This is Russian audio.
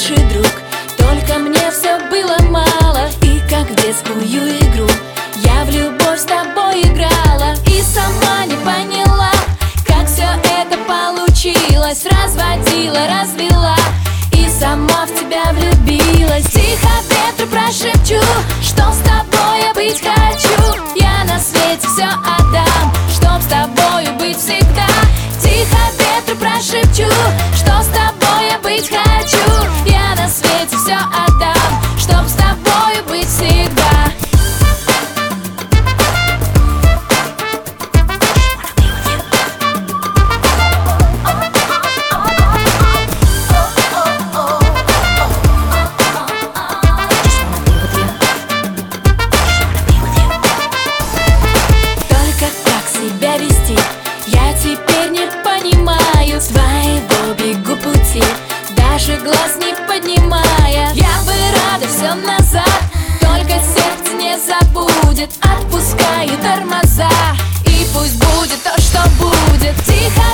лучший друг. Только мне все было мало, и как в детскую игру я в любовь с тобой играла и сама не поняла, как все это получилось. Разводила, развела и сама в тебя влюбилась. Тихо ветру прошепчу, что с тобой я быть хочу. Я на свете все отдам, чтоб с тобою быть всегда. Тихо ветру прошепчу, что с тобой я быть хочу. Я на свете все отдам, чтоб с тобою быть всегда. Я теперь не понимаю своего бегу пути, даже глаз не поднимая. Я бы рада все назад, только сердце не забудет. Отпускаю тормоза, и пусть будет то, что будет. Тихо